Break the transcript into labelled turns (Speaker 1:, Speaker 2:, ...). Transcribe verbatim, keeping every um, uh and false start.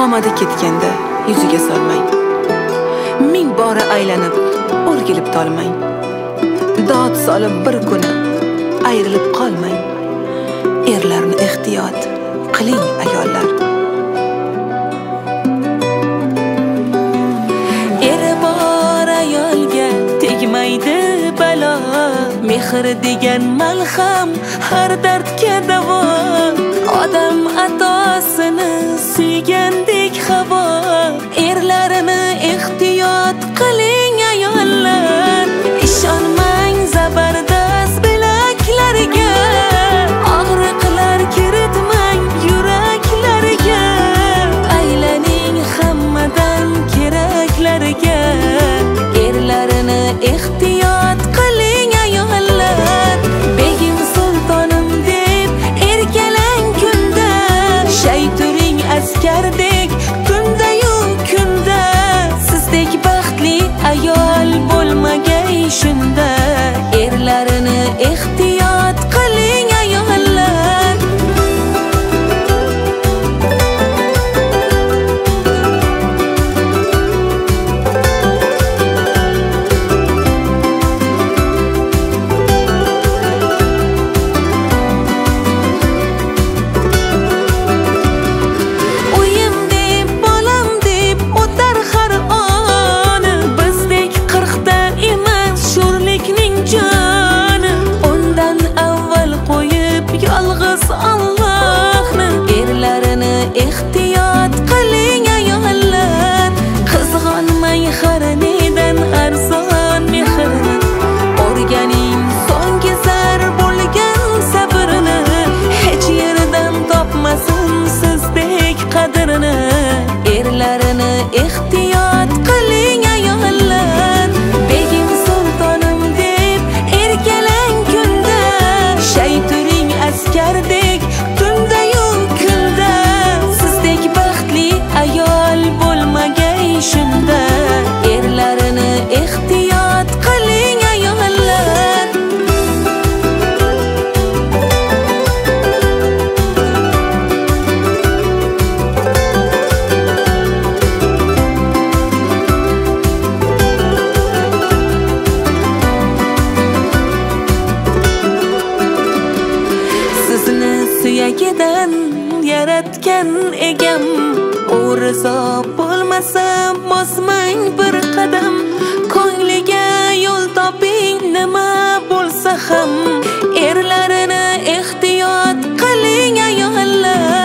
Speaker 1: omadi ketganda yuziga solmang. Ming bora aylanib o'rgilib tolmang. Dod solib bir kuni ayrilib qolmang. Erlarni ehtiyot qiling ayollar.
Speaker 2: Eri bor ayolga tegmaydi balo, mehr degan malham har dardga davo. Odam atosini suygandek havo, erlarini ehtiyot qiling ayollar. Ishonmang zabardast bilaklarga, og'riqlar kiritmang yuraklariga. Aylaning hammadan keraklarga, erlarini ehtiyot qiling ayollar. Begim sultonim deb erkalang kunda, shay turing askardek tunda-yu kunda. Sizdek baxtli ayol bo'lmagay shunda, erlarini ehtiyot qiling ayollar. Uyim deb, bolam deb o'tar har on, bizdek qirqda emas sho'rlikning joni. Undan avval qo'yib yolg'iz Allohni, erlarini ehtiyot qiling ayollar. Qizg'onmang har nedan arzon mehrini, o'rganing so'nggi zar bo'lgan sabrni. Hech yerdan topmasin sizdek qadrini, erlarini ehtiyot qiling ayollar. Begim sultonim deb erkalang kunda, shay turing askardek tunda-yu kunda. Sizdek baxtli ayol bo'lmagay shunda, erlarini ehtiyot qiling ayollar. Sizni suyagidan yaratgan egam, u rizo bo'lmasa bosmang bir qadam. Ko'ngliga yo'l toping nima bo'lsa ham, erlarini ehtiyot qiling ayollar.